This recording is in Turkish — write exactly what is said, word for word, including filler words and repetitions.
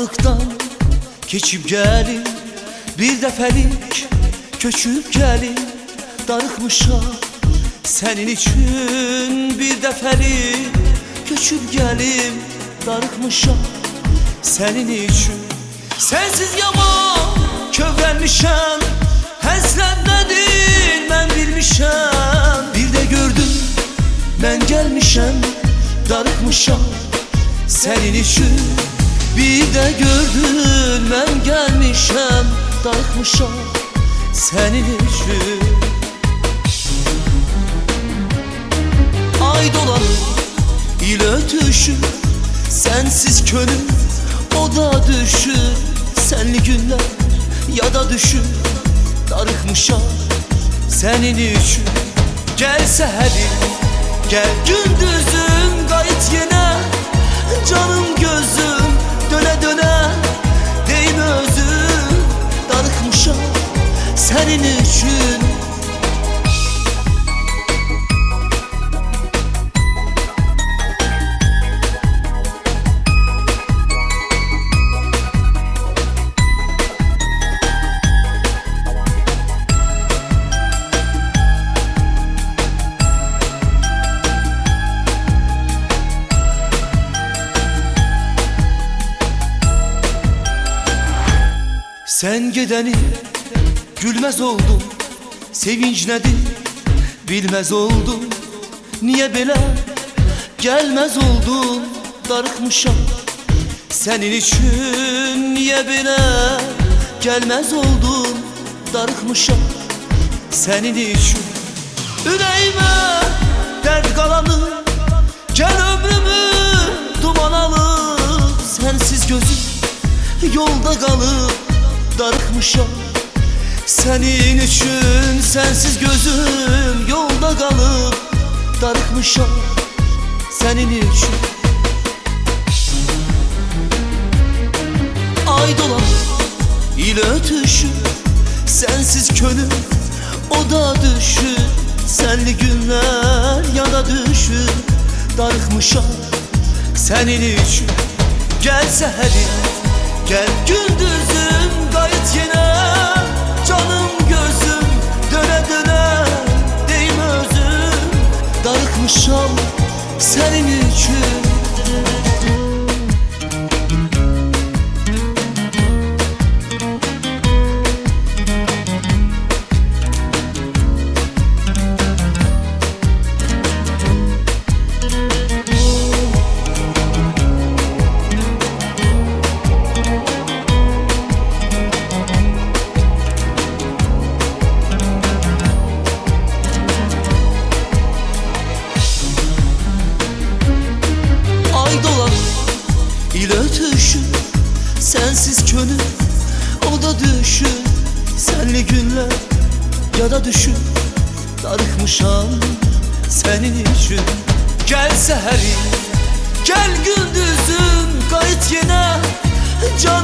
Dağlıktan keçip gelin, bir defelik köçüp gelin. Darıkmışam senin için, bir defelik köçüp gelin. Darıkmışam senin için. Sensiz yaman kövrəlmişəm, həsrətlədir mən bilmişəm. Bir də gördüm mən gəlmişəm, darıkmışam senin için. Bir də gördün mən gəlmişəm, darıkmışam senin için. Ay dolanır, il ötüşür, sensiz könül o da düşür. Senli günler ya da düşür, darıkmışam senin için. Gel səhərim, gel gündüzüm, qayıt yenə. Canım gözüm döne döne, deyim özüm, darıkmışam senin için. Sen gedəni gülmez oldum, sevinç nedir bilmez oldum. Niye belə gelmez oldum, darıkmışam senin için. Niye belə gelmez oldum, darıkmışam senin için. Ürəyimə dərd qalanır, gel ömrümü duman alıb. Sensiz gözüm yolda qalıb, darıkmışam senin için. Sensiz gözüm yolda kalıp, darıkmışam senin için. Ay dolanır, il ötüşür, sensiz könül o da düşür. Senli günler ya da düşür, darıkmışam senin için. Gel səhərim, gel gündüzüm, qayıt yenə. Canım gözüm döne döne, deyim özüm, darıkmışam senin için. İl ötüşür, sensiz könül o da düşür. Senli günler ya da düşür, darıkmışam senin için. Gel səhərim, gel gündüzüm, qayıt yenə.